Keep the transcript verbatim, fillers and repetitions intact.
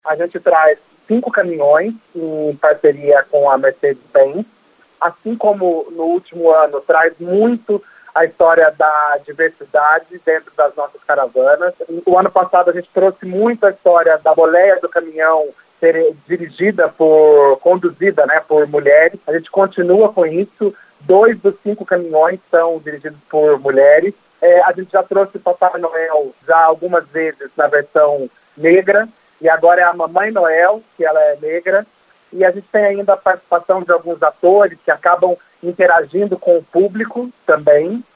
A gente traz cinco caminhões em parceria com a Mercedes-Benz, assim como no último ano traz muito a história da diversidade dentro das nossas caravanas. O ano passado a gente trouxe muito a história da boleia do caminhão ser dirigida por, conduzida, né, por mulheres. A gente continua com isso. Dois dos cinco caminhões são dirigidos por mulheres. É, a gente já trouxe o Papai Noel já algumas vezes na versão negra, e agora é a Mamãe Noel, que ela é negra. E a gente tem ainda a participação de alguns atores que acabam interagindo com o público também.